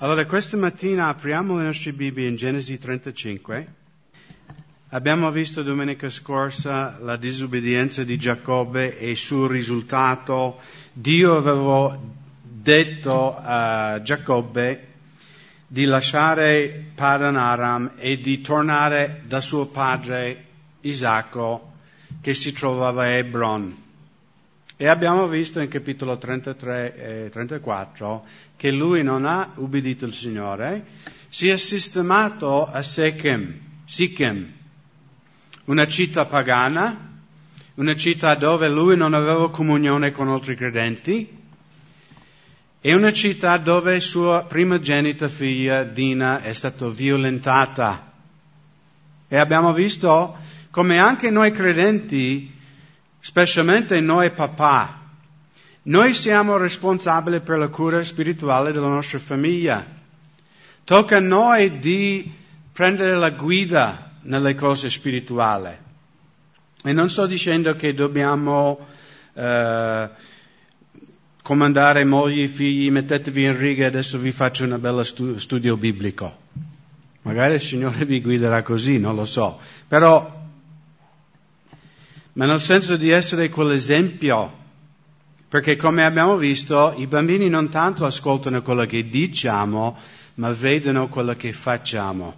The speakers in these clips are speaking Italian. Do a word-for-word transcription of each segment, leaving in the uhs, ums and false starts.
Allora, questa mattina apriamo le nostre Bibbie in Genesi trentacinque. Abbiamo visto domenica scorsa la disobbedienza di Giacobbe e il suo risultato. Dio aveva detto a Giacobbe di lasciare Padan Aram e di tornare da suo padre Isacco, che si trovava a Hebron. E abbiamo visto in capitolo trentatré e trentaquattro che lui non ha ubbidito il Signore, si è sistemato a Sechem, Sichem, una città pagana, una città dove lui non aveva comunione con altri credenti, e una città dove sua primogenita figlia Dina è stata violentata. E abbiamo visto come anche noi credenti, specialmente noi papà, noi siamo responsabili per la cura spirituale della nostra famiglia. Tocca a noi di prendere la guida nelle cose spirituali. E non sto dicendo che dobbiamo eh, comandare mogli e figli, mettetevi in riga e adesso vi faccio una bella stu- studio biblico. Magari il Signore vi guiderà così, non lo so. Però ma nel senso di essere quell'esempio, perché come abbiamo visto, i bambini non tanto ascoltano quello che diciamo, ma vedono quello che facciamo.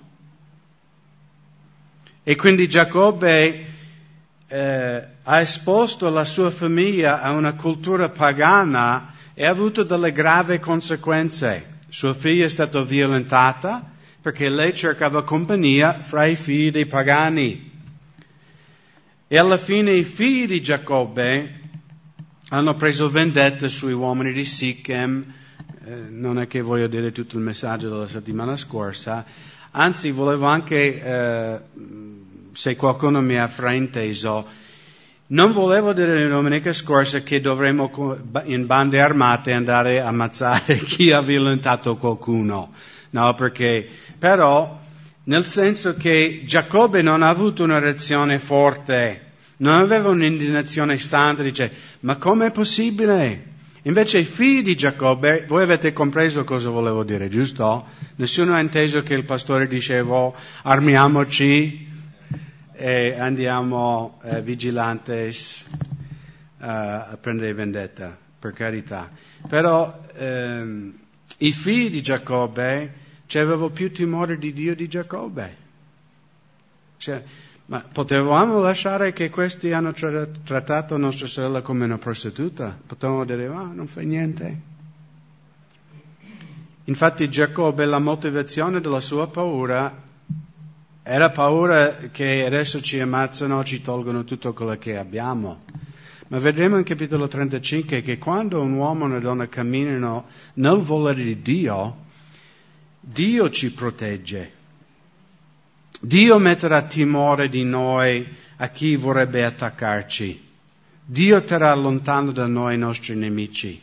E quindi Giacobbe eh, ha esposto la sua famiglia a una cultura pagana e ha avuto delle gravi conseguenze. Sua figlia è stata violentata perché lei cercava compagnia fra i figli dei pagani. E alla fine i figli di Giacobbe hanno preso vendetta sui uomini di Sichem. Eh, non è che voglio dire tutto il messaggio della settimana scorsa, anzi volevo anche, eh, se qualcuno mi ha frainteso, non volevo dire domenica scorsa che dovremmo in bande armate andare a ammazzare chi ha violentato qualcuno. No, perché, però, nel senso che Giacobbe non ha avuto una reazione forte, non aveva un'indignazione santa, dice, ma com'è possibile? Invece i figli di Giacobbe, voi avete compreso cosa volevo dire, giusto? Nessuno ha inteso che il pastore diceva, armiamoci e andiamo eh, vigilantes uh, a prendere vendetta, per carità. Però ehm, i figli di Giacobbe avevano più timore di Dio di Giacobbe. Cioè, ma potevamo lasciare che questi hanno tra- trattato nostra sorella come una prostituta? Potevamo dire, ah, non fa niente. Infatti Giacobbe, la motivazione della sua paura era paura che adesso ci ammazzano, ci tolgono tutto quello che abbiamo. Ma vedremo in capitolo trentacinque che quando un uomo e una donna camminano nel volere di Dio, Dio ci protegge. Dio metterà timore di noi a chi vorrebbe attaccarci. Dio terrà lontano da noi i nostri nemici.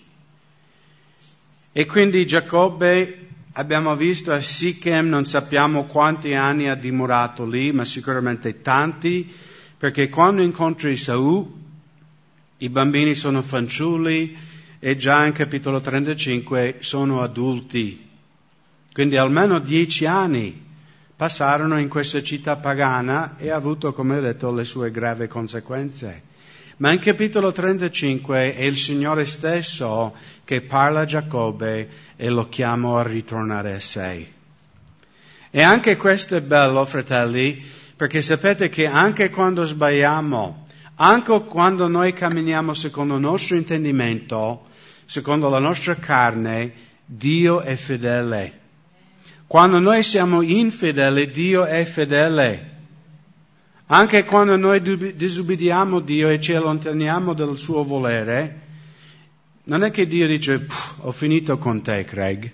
E quindi Giacobbe, abbiamo visto a Sichem, non sappiamo quanti anni ha dimorato lì, ma sicuramente tanti, perché quando incontri Esaù, i bambini sono fanciulli e già in capitolo trentacinque sono adulti. Quindi almeno dieci anni passarono in questa città pagana e ha avuto, come ho detto, le sue gravi conseguenze. Ma in capitolo trentacinque è il Signore stesso che parla a Giacobbe e lo chiama a ritornare a sé. E anche questo è bello, fratelli, perché sapete che anche quando sbagliamo, anche quando noi camminiamo secondo il nostro intendimento, secondo la nostra carne, Dio è fedele. Quando noi siamo infedeli, Dio è fedele. Anche quando noi disobbediamo Dio e ci allontaniamo dal suo volere, non è che Dio dice, ho finito con te, Craig.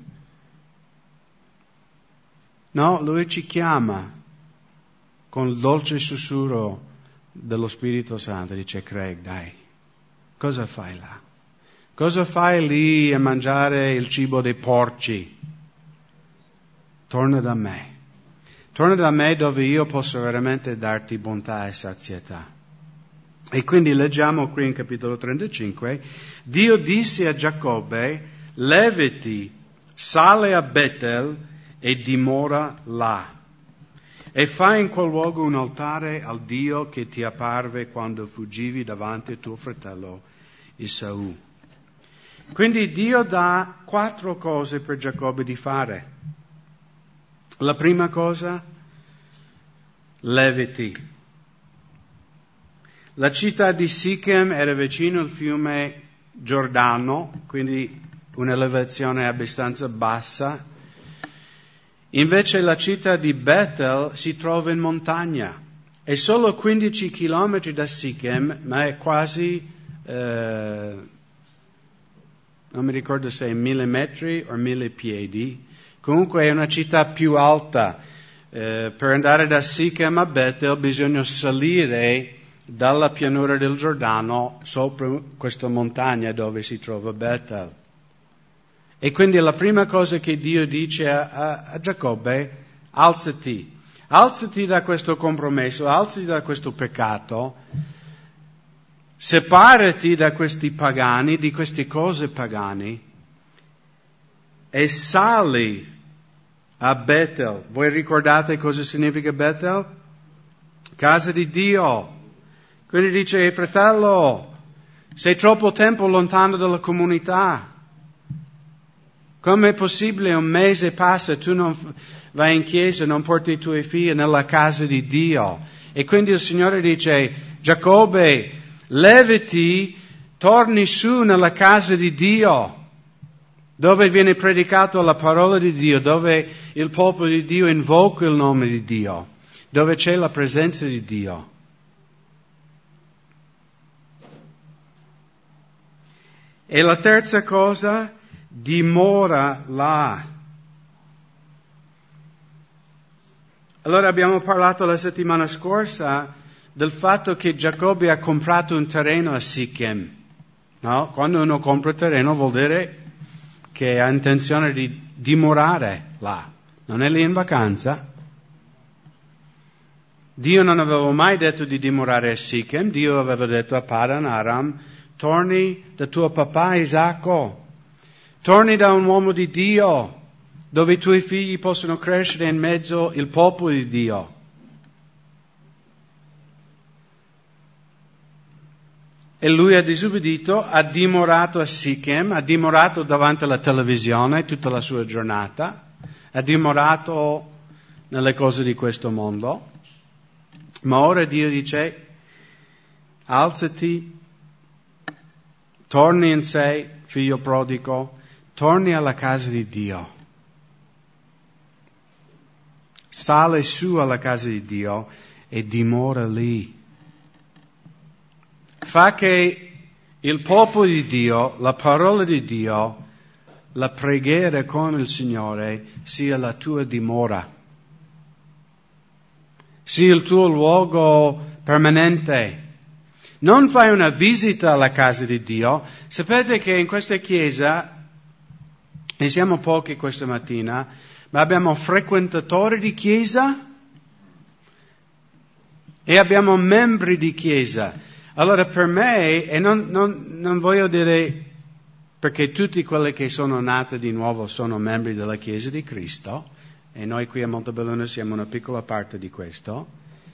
No, Lui ci chiama con il dolce sussurro dello Spirito Santo. Dice, Craig, dai, cosa fai là? Cosa fai lì a mangiare il cibo dei porci? Torna da me. Torna da me dove io posso veramente darti bontà e sazietà. E quindi leggiamo qui in capitolo trentacinque, Dio disse a Giacobbe, levati, sale a Betel e dimora là. E fai in quel luogo un altare al Dio che ti apparve quando fuggivi davanti a tuo fratello Esaù. Quindi Dio dà quattro cose per Giacobbe di fare. La prima cosa, levati. La città di Sichem era vicino al fiume Giordano, quindi un'elevazione abbastanza bassa. Invece la città di Betel si trova in montagna. È solo quindici chilometri da Sichem, ma è quasi, eh, non mi ricordo se è mille metri o mille piedi. Comunque è una città più alta. Eh, per andare da Sichem a Betel bisogna salire dalla pianura del Giordano sopra questa montagna dove si trova Betel. E quindi la prima cosa che Dio dice a, a, a Giacobbe, alzati, alzati da questo compromesso, alzati da questo peccato, separati da questi pagani, di queste cose pagane, e sali a Betel. Voi ricordate cosa significa Betel? Casa di Dio. Quindi dice, fratello, sei troppo tempo lontano dalla comunità. Com'è possibile un mese passa e tu non vai in chiesa, non porti i tuoi figli nella casa di Dio? E quindi il Signore dice, Giacobbe, levati, torni su nella casa di Dio, dove viene predicato la parola di Dio, dove il popolo di Dio invoca il nome di Dio, dove c'è la presenza di Dio. E la terza cosa, dimora là. Allora abbiamo parlato la settimana scorsa del fatto che Giacobbe ha comprato un terreno a Sichem. No? Quando uno compra terreno vuol dire che ha intenzione di dimorare là. Non è lì in vacanza. Dio non aveva mai detto di dimorare a Sichem. Dio aveva detto a Padan Aram, torni da tuo papà Isacco. Torni da un uomo di Dio, dove i tuoi figli possono crescere in mezzo al popolo di Dio. E lui ha disobbedito, ha dimorato a Sichem, ha dimorato davanti alla televisione tutta la sua giornata, ha dimorato nelle cose di questo mondo. Ma ora Dio dice, alzati, torni in sé, figlio prodigo, torni alla casa di Dio. Sale su alla casa di Dio e dimora lì. Fa che il popolo di Dio, la parola di Dio, la preghiera con il Signore sia la tua dimora. Sia il tuo luogo permanente. Non fai una visita alla casa di Dio. Sapete che in questa chiesa, e siamo pochi questa mattina, ma abbiamo frequentatori di chiesa e abbiamo membri di chiesa. Allora per me, e non, non, non voglio dire perché tutti quelli che sono nati di nuovo sono membri della Chiesa di Cristo, e noi qui a Montebelluna siamo una piccola parte di questo,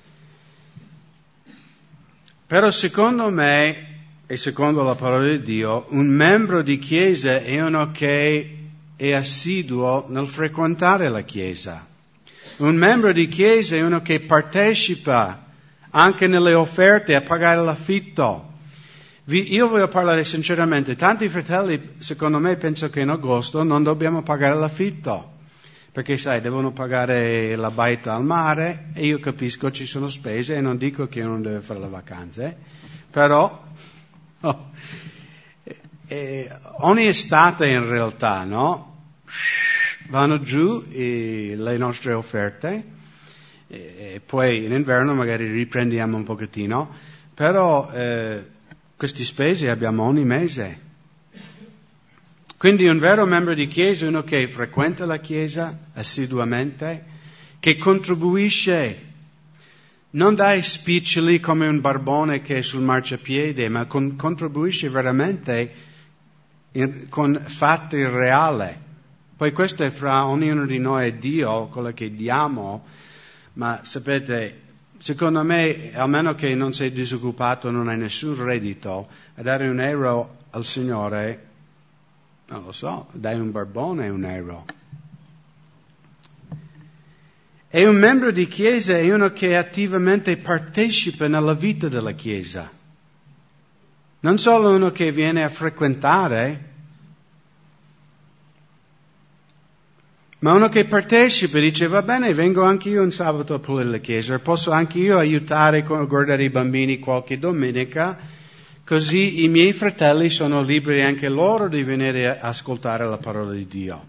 però secondo me, e secondo la parola di Dio, un membro di Chiesa è uno che è assiduo nel frequentare la Chiesa. Un membro di Chiesa è uno che partecipa anche nelle offerte a pagare l'affitto. Vi, io voglio parlare sinceramente, tanti fratelli, secondo me, penso che in agosto non dobbiamo pagare l'affitto, perché sai, devono pagare la baita al mare, e io capisco ci sono spese, e non dico che uno deve fare le vacanze, però oh, eh, ogni estate in realtà, no? Vanno giù eh, le nostre offerte, e poi in inverno magari riprendiamo un pochettino, però eh, queste spese abbiamo ogni mese. Quindi un vero membro di Chiesa è uno che frequenta la Chiesa assiduamente, che contribuisce, non dai spiccioli come un barbone che è sul marciapiede, ma con, contribuisce veramente in, con fatti reali. Poi questo è fra ognuno di noi e Dio, quello che diamo, ma sapete, secondo me, almeno che non sei disoccupato, non hai nessun reddito, a dare un euro al Signore, non lo so, dai un barbone un euro. E un membro di Chiesa è uno che attivamente partecipa nella vita della Chiesa. Non solo uno che viene a frequentare, ma uno che partecipa e dice, va bene, vengo anche io un sabato a pulire la chiesa, posso anche io aiutare a guardare i bambini qualche domenica, così i miei fratelli sono liberi anche loro di venire a ascoltare la parola di Dio.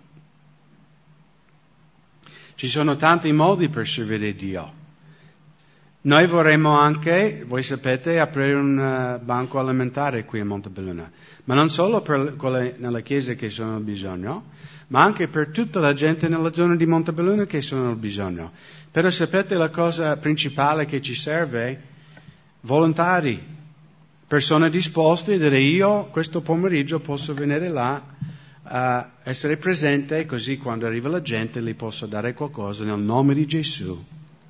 Ci sono tanti modi per servire Dio. Noi vorremmo anche, voi sapete, aprire un uh, banco alimentare qui a Montebelluna, ma non solo per quelle nella chiesa che sono al bisogno, ma anche per tutta la gente nella zona di Montebelluna che sono al bisogno. Però sapete la cosa principale che ci serve? Volontari, persone disposte a dire io questo pomeriggio posso venire là a essere presente, così quando arriva la gente gli posso dare qualcosa nel nome di Gesù.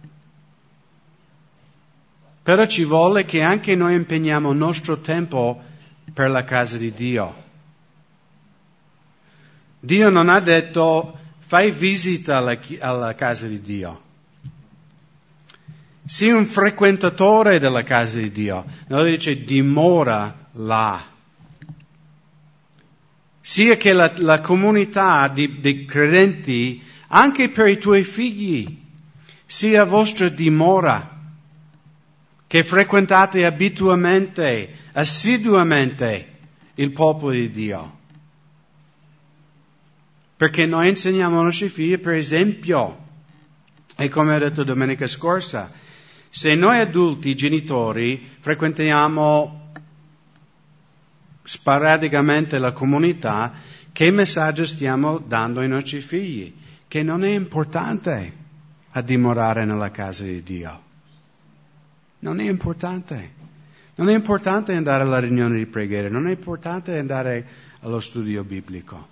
Però ci vuole che anche noi impegniamo il nostro tempo per la casa di Dio. Dio non ha detto fai visita alla, alla casa di Dio. Sii un frequentatore della casa di Dio. No, dice dimora là. Sia che la, la comunità di, di credenti, anche per i tuoi figli, sia vostra dimora, che frequentate abituamente, assiduamente il popolo di Dio. Perché noi insegniamo ai nostri figli, per esempio, e come ho detto domenica scorsa, se noi adulti, genitori, frequentiamo sporadicamente la comunità, che messaggio stiamo dando ai nostri figli? Che non è importante a dimorare nella casa di Dio. Non è importante. Non è importante andare alla riunione di preghiera, non è importante andare allo studio biblico.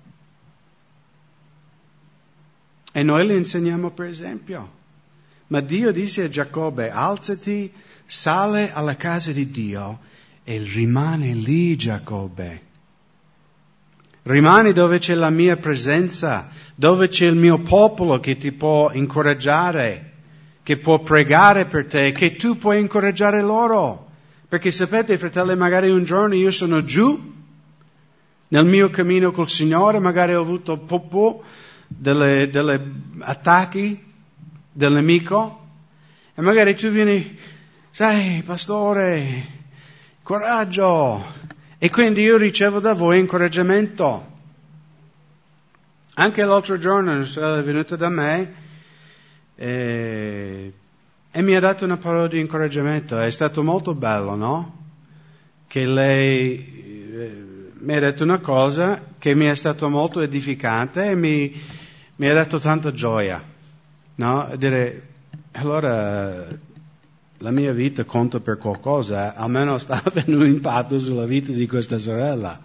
E noi le insegniamo per esempio. Ma Dio disse a Giacobbe, alzati, sale alla casa di Dio e rimane lì, Giacobbe. Rimani dove c'è la mia presenza, dove c'è il mio popolo che ti può incoraggiare, che può pregare per te, che tu puoi incoraggiare loro. Perché sapete, fratelli, magari un giorno io sono giù, nel mio cammino col Signore, magari ho avuto popò, delle, delle attacchi del nemico, e magari tu vieni, sai, pastore, coraggio, e quindi io ricevo da voi incoraggiamento. Anche l'altro giorno una sorella è venuta da me e, e mi ha dato una parola di incoraggiamento. È stato molto bello, no? Che lei eh, mi ha detto una cosa che mi è stato molto edificante e mi, mi ha dato tanta gioia, no? Dire, allora la mia vita conta per qualcosa, almeno sta avendo un impatto sulla vita di questa sorella.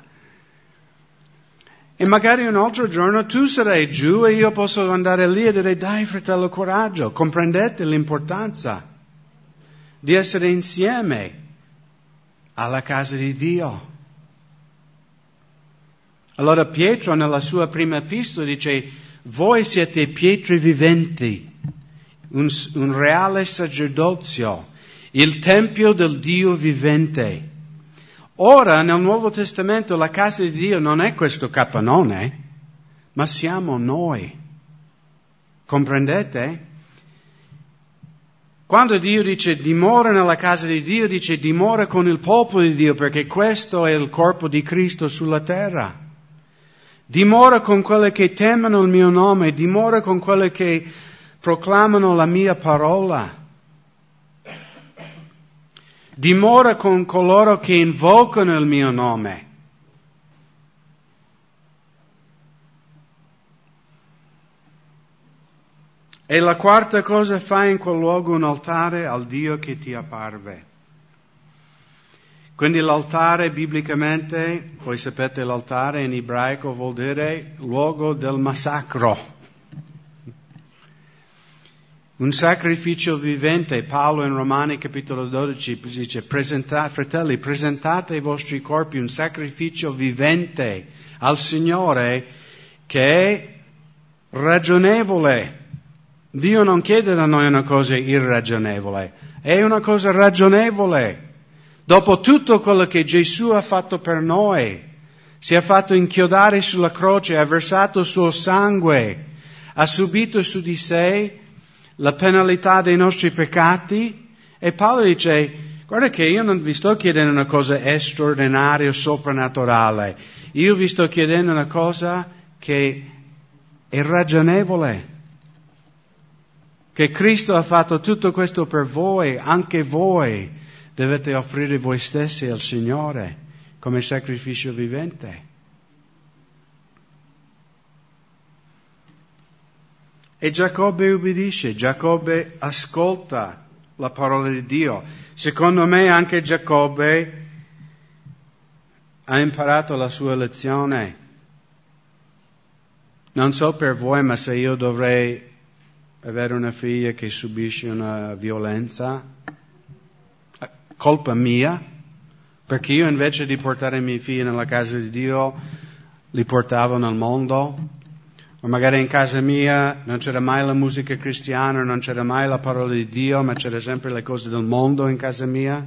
E magari un altro giorno tu sarai giù e io posso andare lì e dire, dai fratello, coraggio, comprendete l'importanza di essere insieme alla casa di Dio. Allora Pietro nella sua prima epistola dice, voi siete pietre viventi, un, un reale sacerdozio, il tempio del Dio vivente. Ora nel Nuovo Testamento la casa di Dio non è questo capannone, ma siamo noi. Comprendete? Quando Dio dice dimora nella casa di Dio, dice dimora con il popolo di Dio, perché questo è il corpo di Cristo sulla terra. Dimora con quelli che temono il mio nome, dimora con quelli che proclamano la mia parola. Dimora con coloro che invocano il mio nome. E la quarta cosa, fai in quel luogo un altare al Dio che ti apparve. Quindi l'altare biblicamente, voi sapete l'altare in ebraico vuol dire luogo del massacro. Un sacrificio vivente. Paolo in Romani capitolo dodici dice, presenta, fratelli, presentate i vostri corpi un sacrificio vivente al Signore che è ragionevole. Dio non chiede da noi una cosa irragionevole, è una cosa ragionevole. Dopo tutto quello che Gesù ha fatto per noi, si è fatto inchiodare sulla croce, ha versato il suo sangue, ha subito su di sé la penalità dei nostri peccati, e Paolo dice, guarda che io non vi sto chiedendo una cosa straordinaria o soprannaturale, io vi sto chiedendo una cosa che è ragionevole, che Cristo ha fatto tutto questo per voi, anche voi dovete offrire voi stessi al Signore come sacrificio vivente. E Giacobbe ubbidisce, Giacobbe ascolta la parola di Dio. Secondo me anche Giacobbe ha imparato la sua lezione. Non so per voi, ma se io dovrei avere una figlia che subisce una violenza, colpa mia, perché io invece di portare i miei figli nella casa di Dio, li portavo nel mondo. O magari in casa mia non c'era mai la musica cristiana, non c'era mai la parola di Dio, ma c'era sempre le cose del mondo in casa mia.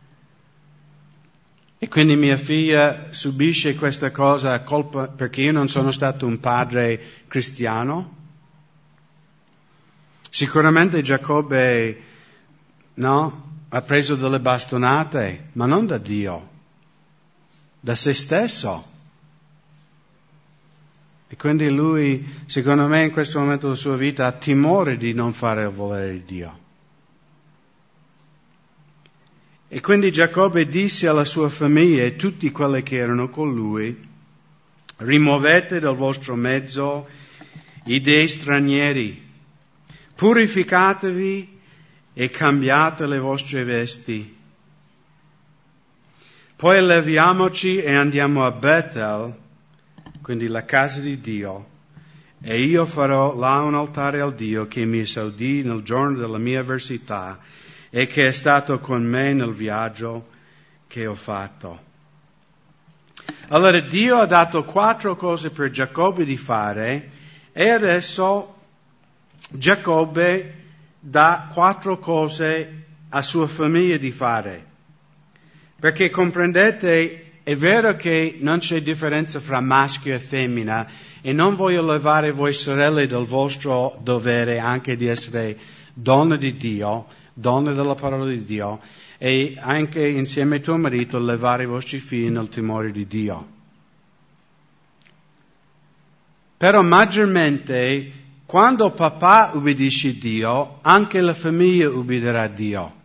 E quindi mia figlia subisce questa cosa a colpa perché io non sono stato un padre cristiano. Sicuramente Giacobbe, no, ha preso delle bastonate, ma non da Dio, da se stesso. E quindi lui, secondo me, in questo momento della sua vita ha timore di non fare il volere di Dio. E quindi Giacobbe disse alla sua famiglia e tutti quelli che erano con lui, rimuovete dal vostro mezzo i dei stranieri, purificatevi e cambiate le vostre vesti. Poi leviamoci e andiamo a Betel, quindi la casa di Dio, e io farò là un altare al Dio che mi esaudì nel giorno della mia avversità e che è stato con me nel viaggio che ho fatto. Allora Dio ha dato quattro cose per Giacobbe di fare e adesso Giacobbe dà quattro cose a sua famiglia di fare. Perché comprendete, è vero che non c'è differenza fra maschio e femmina e non voglio levare voi sorelle dal vostro dovere anche di essere donne di Dio, donne della parola di Dio, e anche insieme a tuo marito levare i vostri figli nel timore di Dio. Però maggiormente quando papà ubbidisce Dio, anche la famiglia ubbidirà a Dio.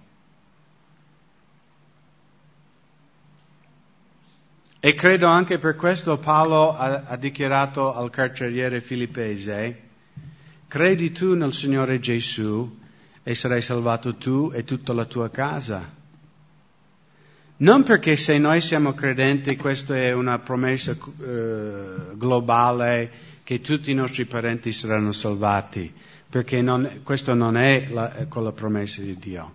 E credo anche per questo Paolo ha, ha dichiarato al carceriere filippese, credi tu nel Signore Gesù e sarai salvato tu e tutta la tua casa. Non perché se noi siamo credenti questa è una promessa eh, globale che tutti i nostri parenti saranno salvati, perché non, questo non è la, con la promessa di Dio.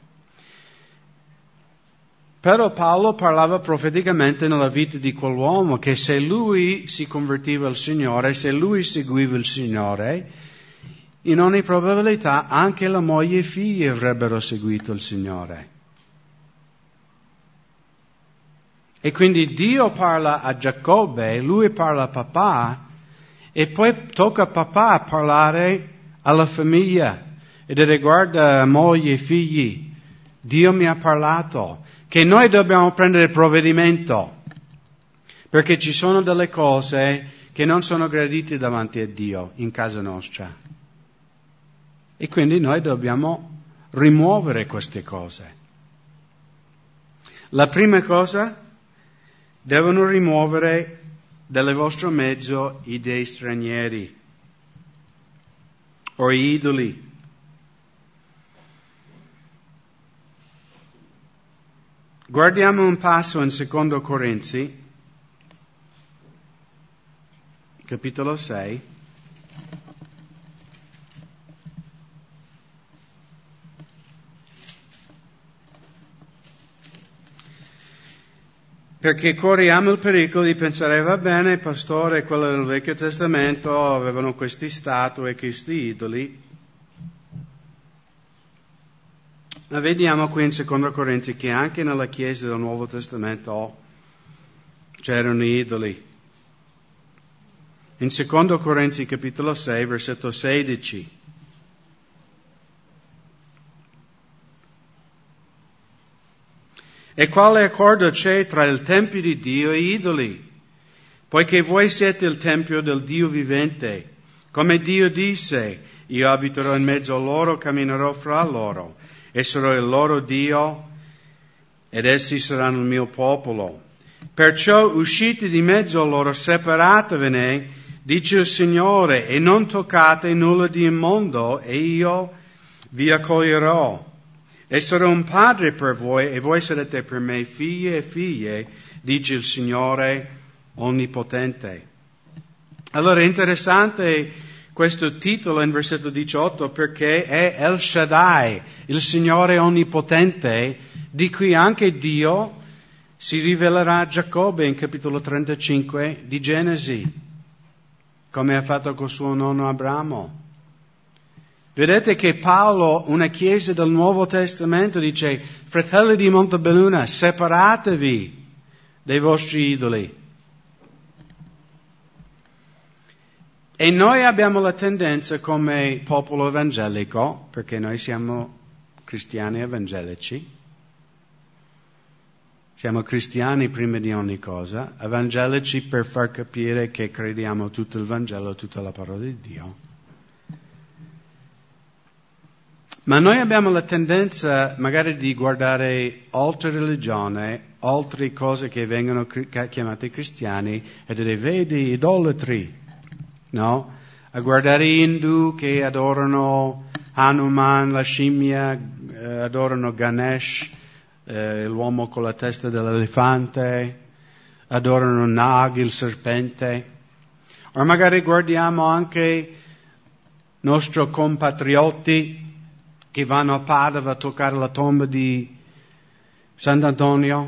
Però Paolo parlava profeticamente nella vita di quell'uomo che se lui si convertiva al Signore, se lui seguiva il Signore, in ogni probabilità anche la moglie e i figli avrebbero seguito il Signore. E quindi Dio parla a Giacobbe, lui parla a papà, e poi tocca a papà parlare alla famiglia e dire guarda moglie e figli, Dio mi ha parlato, che noi dobbiamo prendere provvedimento, perché ci sono delle cose che non sono gradite davanti a Dio in casa nostra. E quindi noi dobbiamo rimuovere queste cose. La prima cosa, devono rimuovere dal vostro mezzo i dei stranieri o idoli. Guardiamo un passo in Secondo Corinzi, capitolo sei. Perché corriamo il pericolo di pensare, va bene, il pastore, quello del Vecchio Testamento, avevano questi statue e questi idoli. Ma vediamo qui in Secondo Corinzi che anche nella Chiesa del Nuovo Testamento c'erano idoli. In Secondo Corinzi capitolo sei, versetto sedici. E quale accordo c'è tra il Tempio di Dio e idoli? Poiché voi siete il Tempio del Dio vivente. Come Dio disse, io abiterò in mezzo a loro, camminerò fra loro, e sarò il loro Dio, ed essi saranno il mio popolo. Perciò uscite di mezzo a loro, separatevene, dice il Signore, e non toccate nulla di immondo, e io vi accoglierò. E sarò un padre per voi, e voi sarete per me figli e figlie, dice il Signore Onnipotente. Allora è interessante questo titolo in versetto diciotto, perché è El Shaddai, il Signore Onnipotente, di cui anche Dio si rivelerà a Giacobbe in capitolo trentacinque di Genesi, come ha fatto col suo nonno Abramo. Vedete che Paolo, una chiesa del Nuovo Testamento, dice, fratelli di Montebelluna, separatevi dai vostri idoli. E noi abbiamo la tendenza come popolo evangelico, perché noi siamo cristiani evangelici, siamo cristiani prima di ogni cosa, evangelici per far capire che crediamo tutto il Vangelo, tutta la parola di Dio. Ma noi abbiamo la tendenza magari di guardare altre religioni, altre cose che vengono chiamate cristiani, e dire, vedi, idolatri, no? A guardare gli Hindu che adorano Hanuman, la scimmia, eh, adorano Ganesh, eh, l'uomo con la testa dell'elefante, adorano Nag, il serpente. O magari guardiamo anche nostri compatrioti che vanno a Padova a toccare la tomba di Sant'Antonio.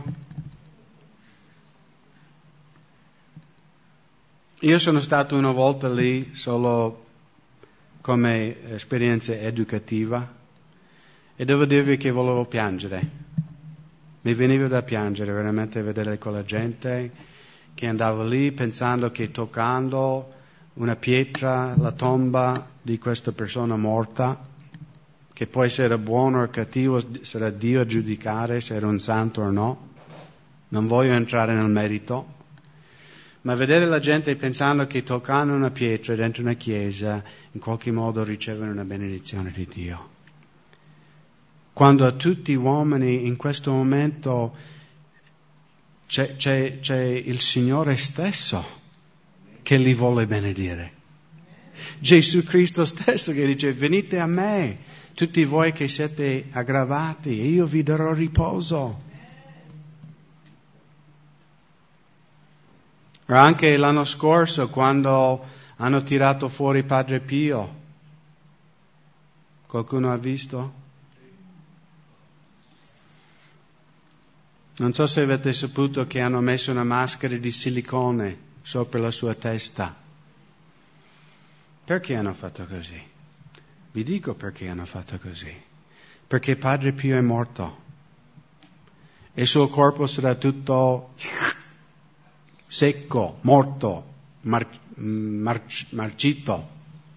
Io sono stato una volta lì solo come esperienza educativa e devo dirvi che volevo piangere. Mi veniva da piangere veramente vedere quella gente che andava lì pensando che toccando una pietra, la tomba di questa persona morta, che poi se era buono o cattivo sarà Dio a giudicare se era un santo o no. Non voglio entrare nel merito, ma vedere la gente pensando che toccando una pietra dentro una chiesa in qualche modo ricevono una benedizione di Dio. Quando a tutti gli uomini in questo momento c'è, c'è, c'è il Signore stesso che li vuole benedire. Gesù Cristo stesso che dice, venite a me, tutti voi che siete aggravati, e io vi darò riposo. O anche l'anno scorso, quando hanno tirato fuori Padre Pio, qualcuno ha visto? Non so se avete saputo che hanno messo una maschera di silicone sopra la sua testa. Perché hanno fatto così? Vi dico perché hanno fatto così. Perché Padre Pio è morto e il suo corpo sarà tutto secco, morto, mar, mar, marcito.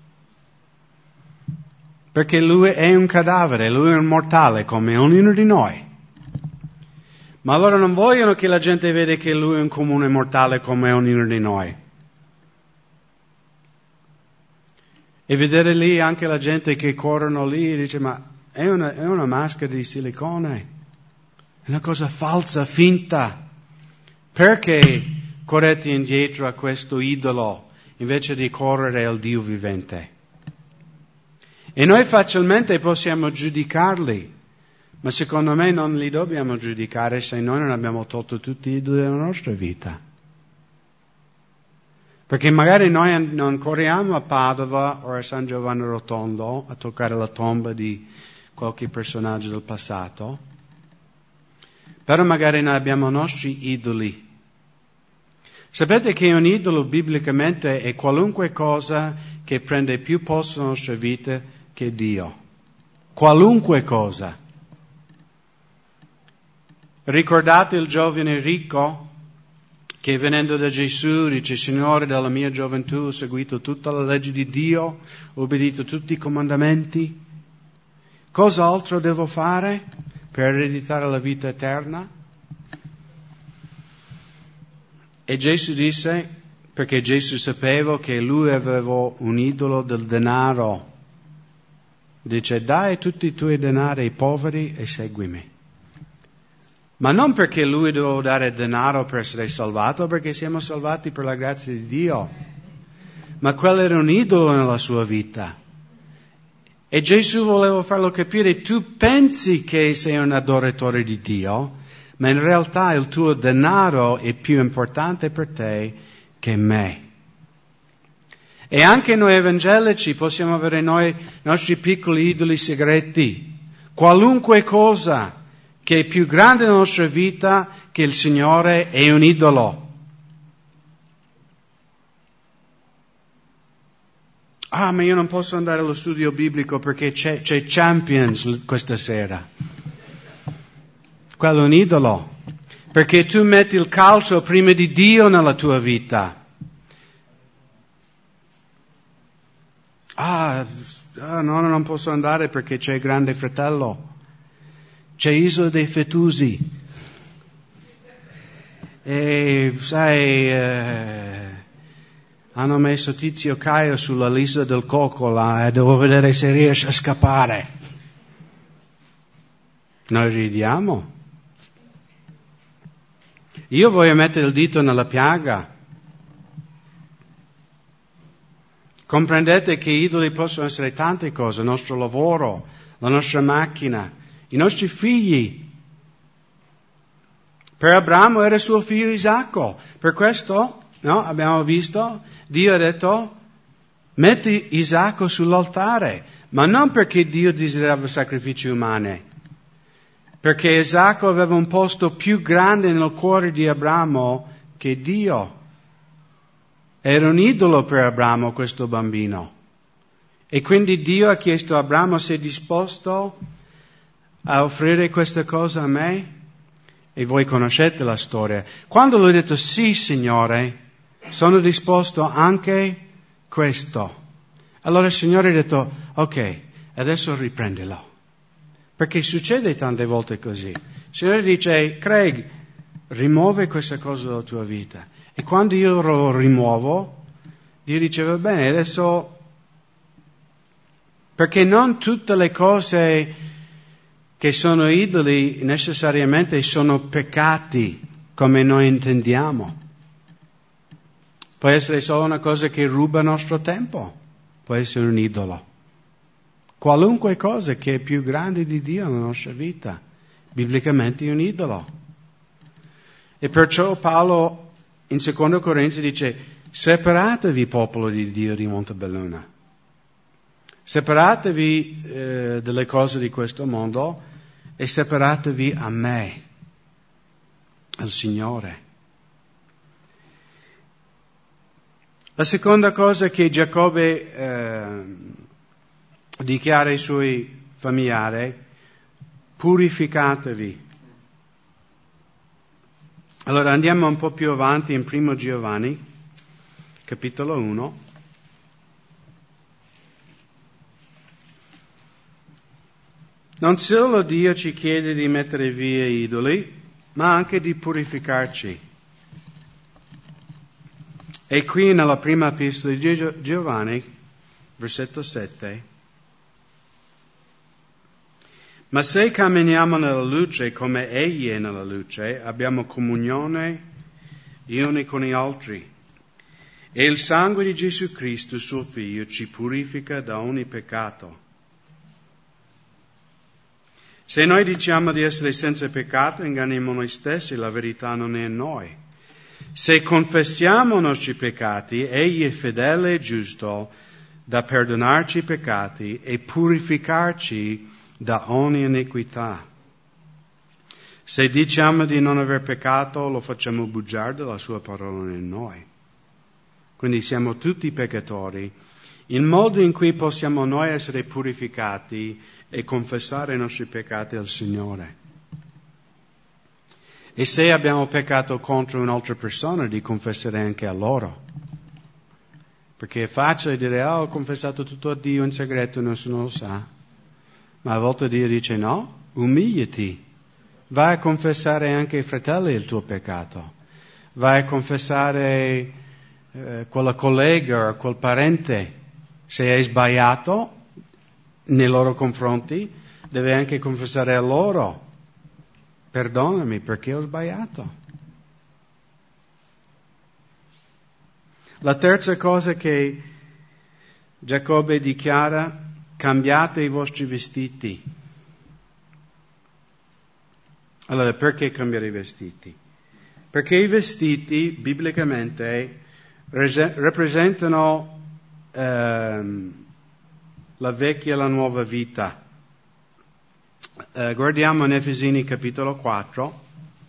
Perché lui è un cadavere, lui è un mortale come ognuno di noi. Ma allora non vogliono che la gente veda che lui è un comune mortale come ognuno di noi. E vedere lì anche la gente che corrono lì e dice, ma è una, è una maschera di silicone, è una cosa falsa, finta. Perché correte indietro a questo idolo invece di correre al Dio vivente? E noi facilmente possiamo giudicarli, Ma secondo me non li dobbiamo giudicare se noi non abbiamo tolto tutti gli idoli della nostra vita. Perché magari noi non corriamo a Padova o a San Giovanni Rotondo a toccare la tomba di qualche personaggio del passato, però magari noi abbiamo i nostri idoli. Sapete che un idolo biblicamente è qualunque cosa che prende più posto nella nostra vita che Dio. Qualunque cosa. Ricordate il giovane ricco che venendo da Gesù dice: Signore, dalla mia gioventù ho seguito tutta la legge di Dio, ho obbedito a tutti i comandamenti. Cos'altro devo fare per ereditare la vita eterna? E Gesù disse, perché Gesù sapeva che lui aveva un idolo del denaro, dice: dai tutti i tuoi denari ai poveri e seguimi. Ma non perché lui doveva dare denaro per essere salvato, perché siamo salvati per la grazia di Dio. Ma quello era un idolo nella sua vita. E Gesù voleva farlo capire: tu pensi che sei un adoratore di Dio, ma in realtà il tuo denaro è più importante per te che me. E anche noi evangelici possiamo avere noi i nostri piccoli idoli segreti. Qualunque cosa che è più grande nella nostra vita che il Signore è un idolo. Ah, ma io non posso andare allo studio biblico perché c'è, c'è Champions questa sera. Quello è un idolo. Perché tu metti il calcio prima di Dio nella tua vita. Ah, ah no, non posso andare perché c'è il Grande Fratello. C'è Isola dei Fetusi. E sai, eh, hanno messo Tizio Caio sulla lista del Coccola e devo vedere se riesce a scappare. Noi ridiamo. Io voglio mettere il dito nella piaga. Comprendete che idoli possono essere tante cose: il nostro lavoro, la nostra macchina, i nostri figli. Per Abramo era suo figlio Isacco. Per questo, no, abbiamo visto, Dio ha detto: metti Isacco sull'altare. Ma non perché Dio desiderava sacrifici umani, perché Isacco aveva un posto più grande nel cuore di Abramo che Dio. Era un idolo per Abramo questo bambino. E quindi Dio ha chiesto a Abramo: sei disposto a offrire questa cosa a me? E voi conoscete la storia. Quando lui ha detto: sì, Signore, sono disposto anche questo. Allora il Signore ha detto: ok, adesso riprendilo. Perché succede tante volte così. Il Signore dice: Craig, rimuove questa cosa dalla tua vita. E quando io lo rimuovo, Dio dice: va bene, adesso... Perché non tutte le cose che sono idoli necessariamente sono peccati come noi intendiamo. Può essere solo una cosa che ruba il nostro tempo, può essere un idolo. Qualunque cosa che è più grande di Dio nella nostra vita, biblicamente è un idolo. E perciò Paolo in secondo Corinzi dice: separatevi, popolo di Dio di Montebelluna. Separatevi eh, delle cose di questo mondo e separatevi a me, al Signore. La seconda cosa che Giacobbe eh, dichiara ai suoi familiari: purificatevi. Allora andiamo un po' più avanti in primo Giovanni, capitolo uno. Non solo Dio ci chiede di mettere via gli idoli, ma anche di purificarci. E qui nella prima epistola di Giovanni, versetto sette, ma se camminiamo nella luce come Egli è nella luce, abbiamo comunione gli uni con gli altri. E il sangue di Gesù Cristo, suo Figlio, ci purifica da ogni peccato. Se noi diciamo di essere senza peccato, inganniamo noi stessi, la verità non è in noi. Se confessiamo i nostri peccati, Egli è fedele e giusto da perdonarci i peccati e purificarci da ogni iniquità. Se diciamo di non aver peccato, lo facciamo bugiardo, la sua parola in noi. Quindi siamo tutti peccatori. Il modo in cui possiamo noi essere purificati è confessare i nostri peccati al Signore. E se abbiamo peccato contro un'altra persona, di confessare anche a loro. Perché è facile dire, oh, ho confessato tutto a Dio in segreto, nessuno lo sa. Ma a volte Dio dice, no, umiliati. Vai a confessare anche ai fratelli il tuo peccato. Vai a confessare eh, quella collega o quel parente. Se hai sbagliato nei loro confronti, devi anche confessare a loro. Perdonami perché ho sbagliato. La terza cosa che Giacobbe dichiara, cambiate i vostri vestiti. Allora, perché cambiare i vestiti? Perché i vestiti, biblicamente, rappresentano ehm, la vecchia e la nuova vita. Eh, guardiamo in Efesini capitolo quattro.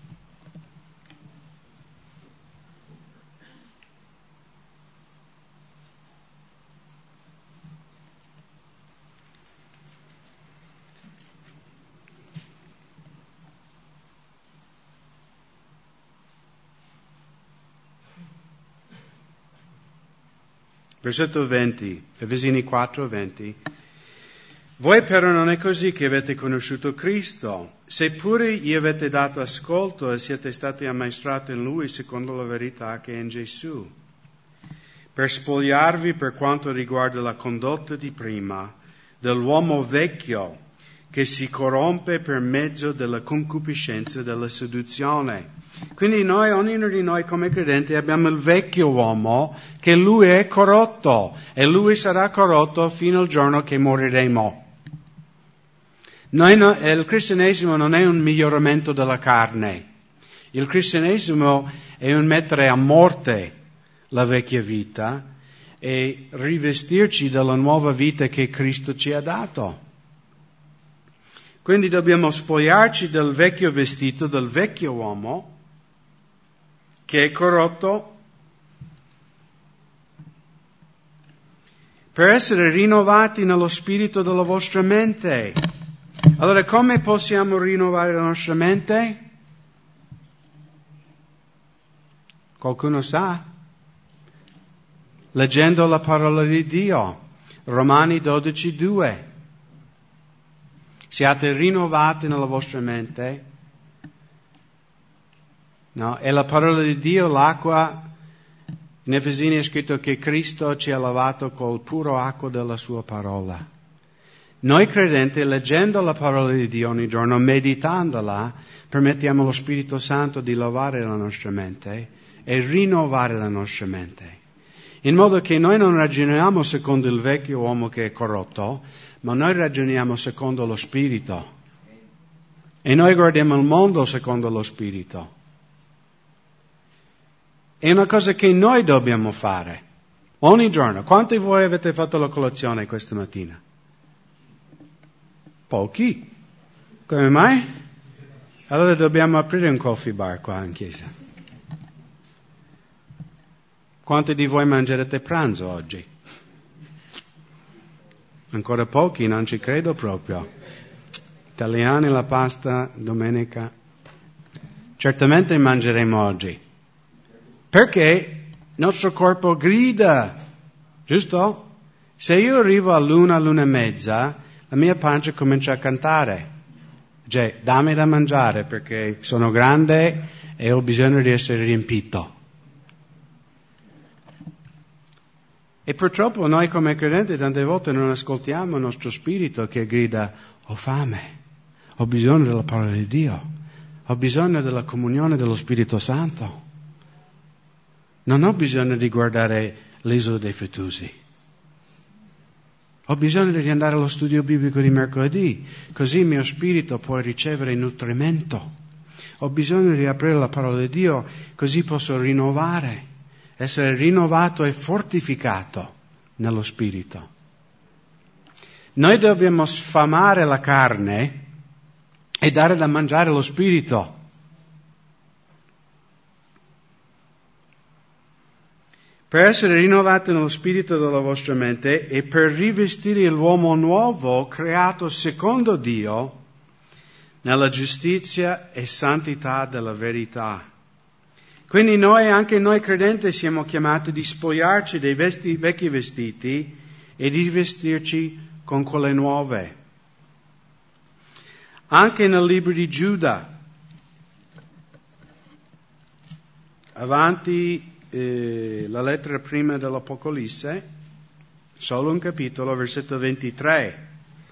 Versetto venti, Efesini quattro, venti. Voi però non è così che avete conosciuto Cristo, seppure gli avete dato ascolto e siete stati ammaestrati in Lui secondo la verità che è in Gesù, per spogliarvi per quanto riguarda la condotta di prima dell'uomo vecchio che si corrompe per mezzo della concupiscenza della seduzione. Quindi noi, ognuno di noi come credenti, abbiamo il vecchio uomo che lui è corrotto e lui sarà corrotto fino al giorno che moriremo. Noi no, il cristianesimo non è un miglioramento della carne. Il cristianesimo è un mettere a morte la vecchia vita e rivestirci della nuova vita che Cristo ci ha dato. Quindi dobbiamo spogliarci del vecchio vestito, del vecchio uomo, che è corrotto, per essere rinnovati nello spirito della vostra mente. Allora, come possiamo rinnovare la nostra mente? Qualcuno sa? Leggendo la parola di Dio. Romani dodici, due. Siate rinnovati nella vostra mente. No? E la parola di Dio, l'acqua, in Efesini è scritto che Cristo ci ha lavato col puro acqua della sua parola. Noi credenti, leggendo la parola di Dio ogni giorno, meditandola, permettiamo allo Spirito Santo di lavare la nostra mente e rinnovare la nostra mente. In modo che noi non ragioniamo secondo il vecchio uomo che è corrotto, ma noi ragioniamo secondo lo Spirito. E noi guardiamo il mondo secondo lo Spirito. È una cosa che noi dobbiamo fare ogni giorno. Quanti di voi avete fatto la colazione questa mattina? Pochi. Come mai? Allora dobbiamo aprire un coffee bar qua in chiesa. Quanti di voi mangerete pranzo oggi? Ancora pochi, non ci credo proprio. Italiani la pasta domenica. Certamente mangeremo oggi. Perché il nostro corpo grida, giusto? Se io arrivo all'una, all'una e mezza, la mia pancia comincia a cantare. Cioè, dammi da mangiare perché sono grande e ho bisogno di essere riempito. E purtroppo noi come credenti tante volte non ascoltiamo il nostro spirito che grida, ho fame, ho bisogno della parola di Dio, ho bisogno della comunione dello Spirito Santo. Non ho bisogno di guardare l'isola dei Fetusi. Ho bisogno di andare allo studio biblico di mercoledì, così il mio spirito può ricevere nutrimento. Ho bisogno di aprire la parola di Dio, così posso rinnovare, essere rinnovato e fortificato nello spirito. Noi dobbiamo sfamare la carne e dare da mangiare allo spirito. Per essere rinnovati nello spirito della vostra mente e per rivestire l'uomo nuovo creato secondo Dio nella giustizia e santità della verità. Quindi noi, anche noi credenti, siamo chiamati di spogliarci dei vesti, vecchi vestiti e di vestirci con quelle nuove. Anche nel libro di Giuda, avanti eh, la lettera prima dell'Apocalisse, solo un capitolo, versetto ventitré.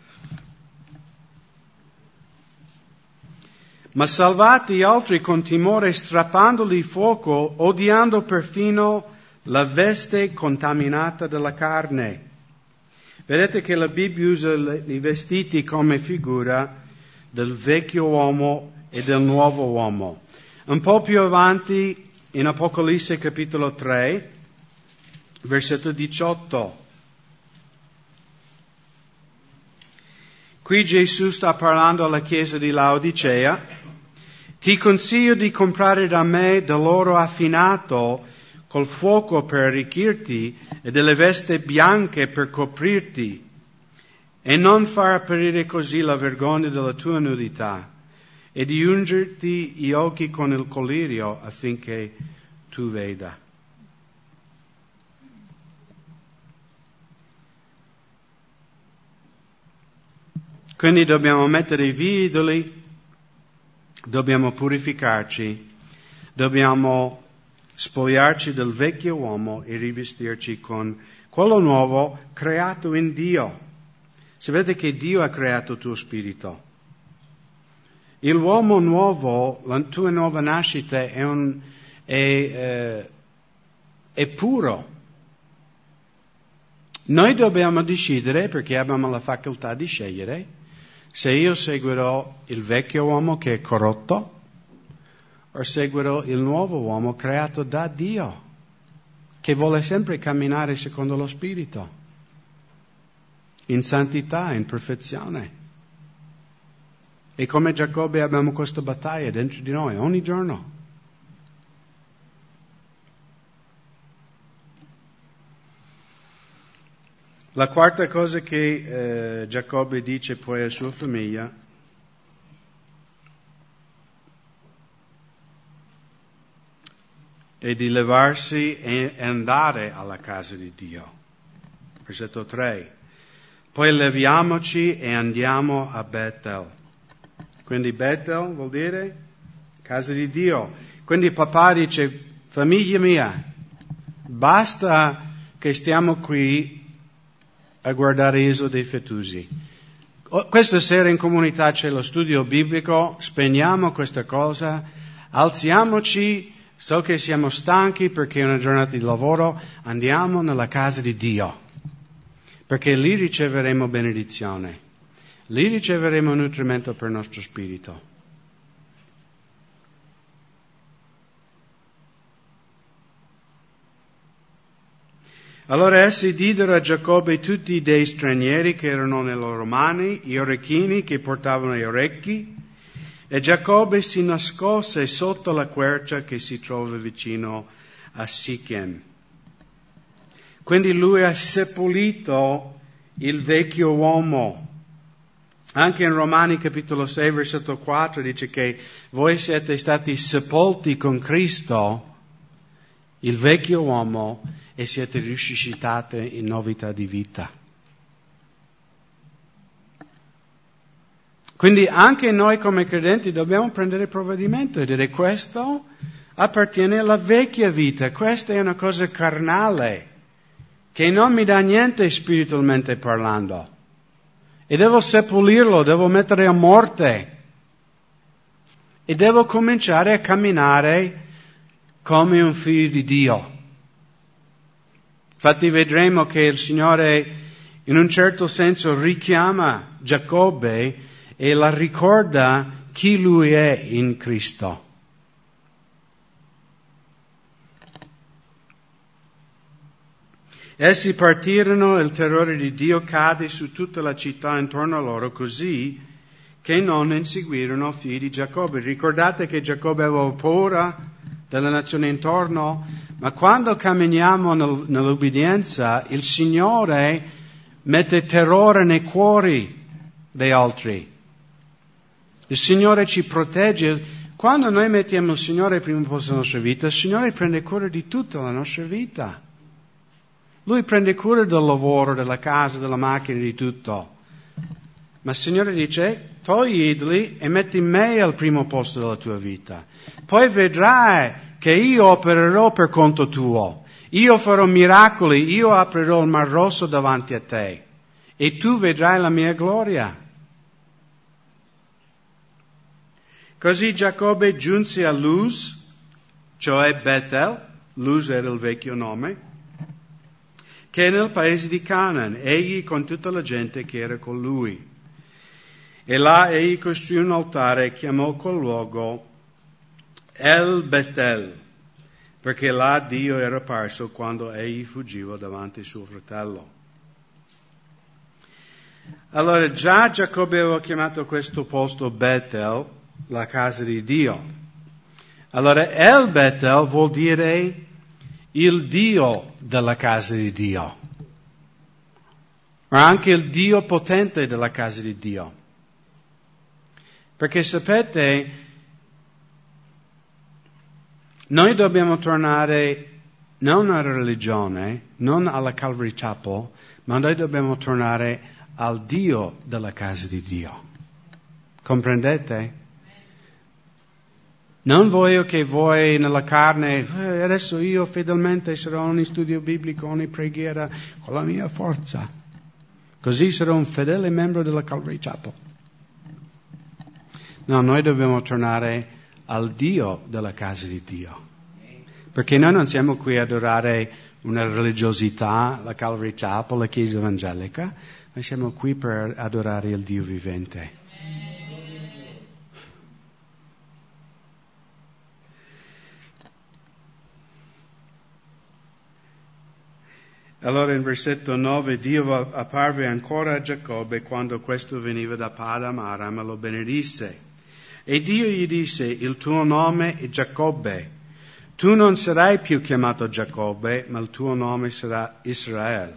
Ma salvati gli altri con timore, strappandoli fuoco, odiando perfino la veste contaminata della carne. Vedete che la Bibbia usa i vestiti come figura del vecchio uomo e del nuovo uomo. Un po' più avanti, in Apocalisse capitolo tre, versetto diciotto. Qui Gesù sta parlando alla chiesa di Laodicea. Ti consiglio di comprare da me dell'oro affinato col fuoco per arricchirti e delle vesti bianche per coprirti e non far apparire così la vergogna della tua nudità e di ungerti gli occhi con il colirio affinché tu veda. Quindi dobbiamo mettere via gli idoli, dobbiamo purificarci, dobbiamo spogliarci del vecchio uomo e rivestirci con quello nuovo creato in Dio. Sapete che Dio ha creato il tuo spirito. L'uomo nuovo, la tua nuova nascita è, un, è, eh, è puro. Noi dobbiamo decidere, perché abbiamo la facoltà di scegliere, se io seguirò il vecchio uomo che è corrotto o seguirò il nuovo uomo creato da Dio, che vuole sempre camminare secondo lo Spirito, in santità, in perfezione. E come Giacobbe abbiamo questa battaglia dentro di noi ogni giorno. La quarta cosa che eh, Giacobbe dice poi alla sua famiglia è di levarsi e andare alla casa di Dio. Versetto tre. Poi leviamoci e andiamo a Betel. Quindi Betel vuol dire casa di Dio. Quindi papà dice, famiglia mia, basta che stiamo qui a guardare Isola dei Fetusi. Questa sera in comunità c'è lo studio biblico, spegniamo questa cosa, alziamoci, so che siamo stanchi perché è una giornata di lavoro, andiamo nella casa di Dio, perché lì riceveremo benedizione, lì riceveremo nutrimento per il nostro spirito. Allora essi diedero a Giacobbe tutti i dei stranieri che erano nelle loro mani, gli orecchini che portavano gli orecchi, e Giacobbe si nascose sotto la quercia che si trova vicino a Sichem. Quindi lui ha seppellito il vecchio uomo. Anche in Romani capitolo sei, versetto quattro, dice che voi siete stati sepolti con Cristo, il vecchio uomo, e siete risuscitati in novità di vita. Quindi anche noi come credenti dobbiamo prendere provvedimento e dire questo appartiene alla vecchia vita, questa è una cosa carnale che non mi dà niente spiritualmente parlando e devo seppellirlo, devo mettere a morte e devo cominciare a camminare come un figlio di Dio. Infatti vedremo che il Signore in un certo senso richiama Giacobbe e la ricorda chi lui è in Cristo. Essi partirono e il terrore di Dio cadde su tutta la città intorno a loro, così che non inseguirono figli di Giacobbe. Ricordate che Giacobbe aveva paura delle nazioni intorno, ma quando camminiamo nel, nell'obbedienza, il Signore mette terrore nei cuori degli altri. Il Signore ci protegge. Quando noi mettiamo il Signore al primo posto della nostra vita, il Signore prende cura di tutta la nostra vita. Lui prende cura del lavoro, della casa, della macchina, di tutto. Ma il Signore dice, togli gli idoli e metti me al primo posto della tua vita. Poi vedrai che io opererò per conto tuo. Io farò miracoli, io aprirò il Mar Rosso davanti a te. E tu vedrai la mia gloria. Così Giacobbe giunse a Luz, cioè Betel, Luz era il vecchio nome, che è nel paese di Canaan, egli con tutta la gente che era con lui. E là egli costruì un altare e chiamò quel luogo El Betel, perché là Dio era apparso quando egli fuggiva davanti a suo fratello. Allora già Giacobbe aveva chiamato questo posto Betel, la casa di Dio. Allora El Betel vuol dire il Dio della casa di Dio, ma anche il Dio potente della casa di Dio. Perché sapete, noi dobbiamo tornare non alla religione, non alla Calvary Chapel, ma noi dobbiamo tornare al Dio della casa di Dio. Comprendete? Non voglio che voi nella carne, eh, adesso io fedelmente sarò ogni studio biblico, ogni preghiera con la mia forza. Così sarò un fedele membro della Calvary Chapel. No, noi dobbiamo tornare al Dio della casa di Dio. Perché noi non siamo qui ad adorare una religiosità, la Calvary Chapel, la Chiesa evangelica. Noi siamo qui per adorare il Dio vivente. Allora in versetto nove Dio apparve ancora a Giacobbe quando questo veniva da Padam Aram e lo benedisse. E Dio gli disse, il tuo nome è Giacobbe. Tu non sarai più chiamato Giacobbe, ma il tuo nome sarà Israele.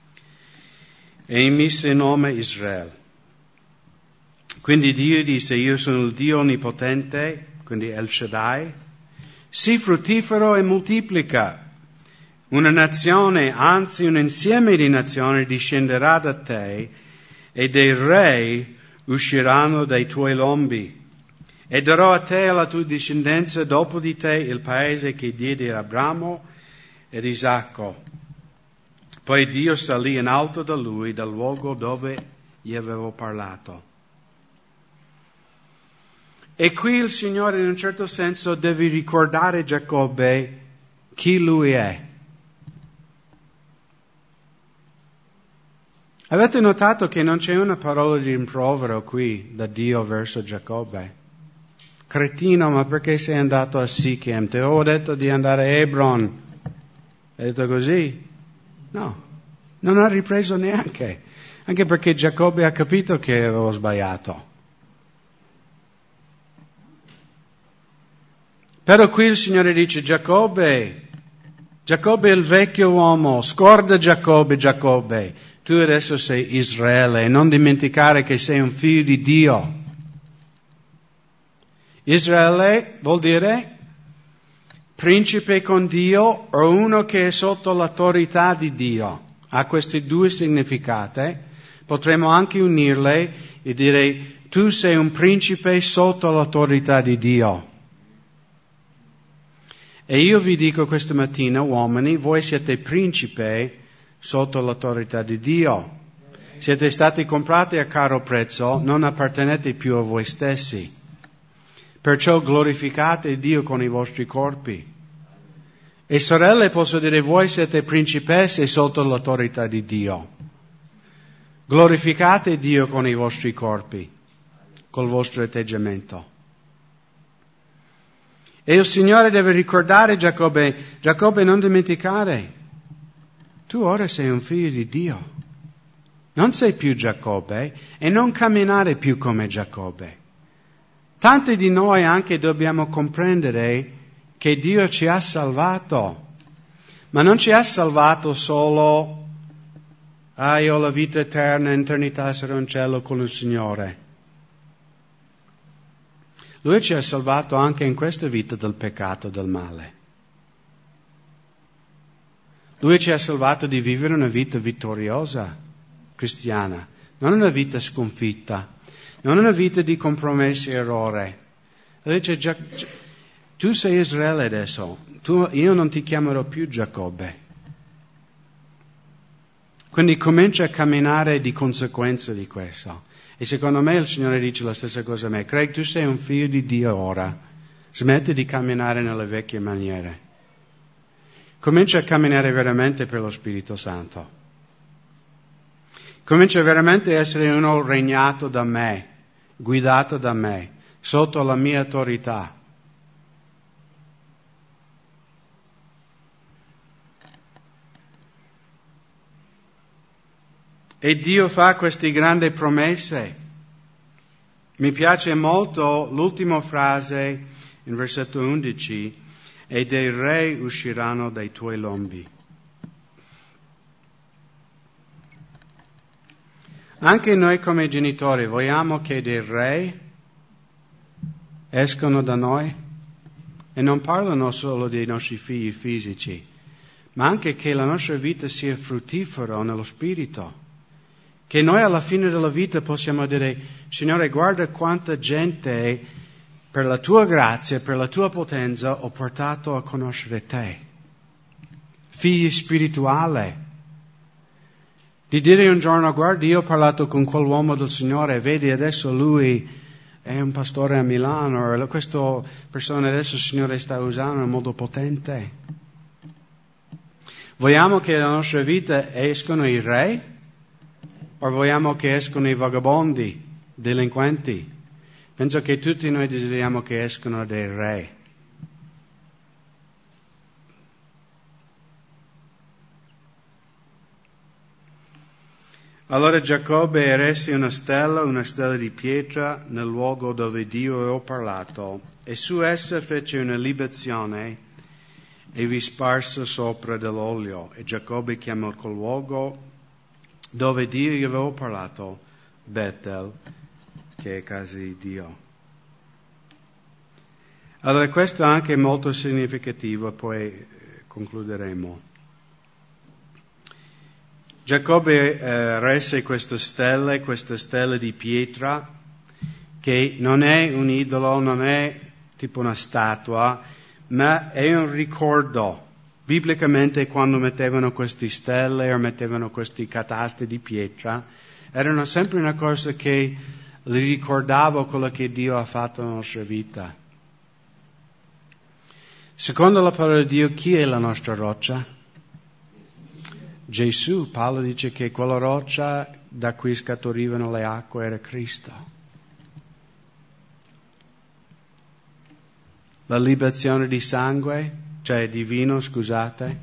E mise il nome Israele. Quindi Dio disse, io sono il Dio onnipotente, quindi El Shaddai. Sii fruttifero e moltiplica. Una nazione, anzi un insieme di nazioni discenderà da te e dei re usciranno dai tuoi lombi. E darò a te e alla tua discendenza dopo di te il paese che diede a Abramo ed Isacco. Poi Dio salì in alto da lui, dal luogo dove gli avevo parlato. E qui il Signore in un certo senso deve ricordare Giacobbe chi lui è. Avete notato che non c'è una parola di rimprovero qui da Dio verso Giacobbe? Cretino, ma perché sei andato a Sichem? Ti avevo detto di andare a Hebron. Hai detto così? No, non ha ripreso neanche. Anche perché Giacobbe ha capito che avevo sbagliato. Però qui il Signore dice, Giacobbe, Giacobbe è il vecchio uomo, scorda Giacobbe, Giacobbe. Tu adesso sei Israele e non dimenticare che sei un figlio di Dio. Israele vuol dire principe con Dio o uno che è sotto l'autorità di Dio. Ha questi due significati. Potremmo anche unirle e dire tu sei un principe sotto l'autorità di Dio. E io vi dico questa mattina, uomini, voi siete principe sotto l'autorità di Dio. Siete stati comprati a caro prezzo, non appartenete più a voi stessi. Perciò glorificate Dio con i vostri corpi. E sorelle, posso dire, voi siete principesse sotto l'autorità di Dio. Glorificate Dio con i vostri corpi, col vostro atteggiamento. E il Signore deve ricordare Giacobbe, Giacobbe non dimenticare, tu ora sei un figlio di Dio, non sei più Giacobbe e non camminare più come Giacobbe. Tanti di noi anche dobbiamo comprendere che Dio ci ha salvato, ma non ci ha salvato solo, ah, io ho la vita eterna, in eternità sarò in cielo con il Signore. Lui ci ha salvato anche in questa vita dal peccato e del male. Lui ci ha salvato di vivere una vita vittoriosa, cristiana, non una vita sconfitta, non una vita di compromessi e errore. Lui dice, tu sei Israele adesso, tu, io non ti chiamerò più Giacobbe. Quindi comincia a camminare di conseguenza di questo. E secondo me il Signore dice la stessa cosa a me. Craig, tu sei un figlio di Dio ora. Smetti di camminare nelle vecchie maniere. Comincia a camminare veramente per lo Spirito Santo. Comincia veramente a essere uno regnato da me, guidato da me, sotto la mia autorità. E Dio fa queste grandi promesse. Mi piace molto l'ultima frase in versetto undici, e dei re usciranno dai tuoi lombi. Anche noi come genitori vogliamo che dei re escano da noi? E non parlano solo dei nostri figli fisici, ma anche che la nostra vita sia fruttifera nello spirito. Che noi alla fine della vita possiamo dire, Signore, guarda quanta gente per la tua grazia, per la tua potenza ho portato a conoscere te. Figli spirituali. Di dire un giorno, guarda, io ho parlato con quell'uomo del Signore, vedi adesso lui è un pastore a Milano, o questa persona adesso il Signore sta usando in modo potente. Vogliamo che nella nostra vita escano i re? O vogliamo che escano i vagabondi, delinquenti? Penso che tutti noi desideriamo che escano dei re. Allora Giacobbe eresse una stella, una stella di pietra, nel luogo dove Dio aveva parlato, e su essa fece una libazione e vi sparse sopra dell'olio. E Giacobbe chiamò quel luogo dove Dio gli aveva parlato, Betel, che è casa di Dio. Allora questo è anche molto significativo, poi concluderemo. Giacobbe eh, resse questa stella, questa stella di pietra, che non è un idolo, non è tipo una statua, ma è un ricordo. Biblicamente quando mettevano queste stelle o mettevano questi catasti di pietra, erano sempre una cosa che li ricordava quello che Dio ha fatto nella nostra vita. Secondo la parola di Dio, chi è la nostra roccia? Gesù. Paolo dice che quella roccia da cui scaturivano le acque era Cristo. La libazione di sangue, cioè di vino, scusate.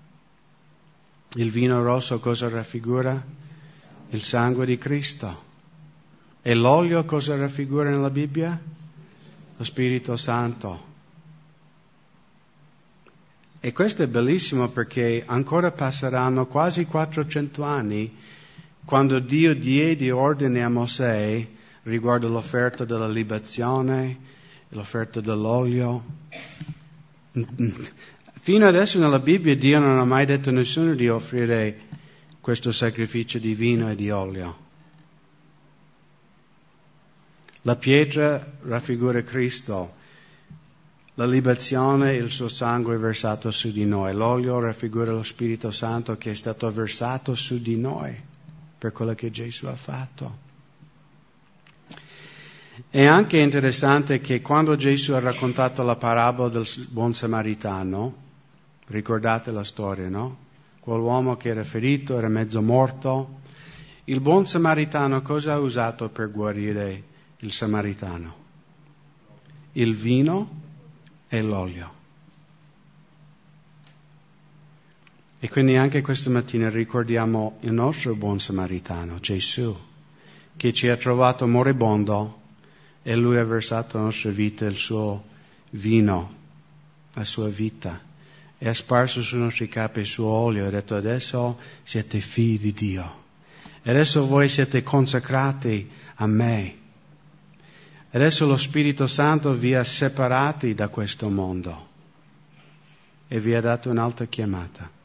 Il vino rosso cosa raffigura? Il sangue di Cristo. E l'olio cosa raffigura nella Bibbia? Lo Spirito Santo. E questo è bellissimo perché ancora passeranno quasi quattrocento anni quando Dio diede ordine a Mosè riguardo l'offerta della libazione, l'offerta dell'olio. Fino adesso nella Bibbia Dio non ha mai detto a nessuno di offrire questo sacrificio di vino e di olio. La pietra raffigura Cristo, la libazione, il suo sangue è versato su di noi, l'olio raffigura lo Spirito Santo che è stato versato su di noi per quello che Gesù ha fatto. È anche interessante che quando Gesù ha raccontato la parabola del buon samaritano, ricordate la storia, no? Quell'uomo che era ferito, era mezzo morto, Il buon samaritano cosa ha usato per guarire il samaritano? Il vino e l'olio. E quindi anche questa mattina ricordiamo il nostro buon samaritano, Gesù, che ci ha trovato moribondo e Lui ha versato nella nostra vita il suo vino, la sua vita, e ha sparso sui nostri capi il suo olio e ha detto: adesso siete figli di Dio, adesso voi siete consacrati a me, adesso lo Spirito Santo vi ha separati da questo mondo e vi ha dato un'altra chiamata.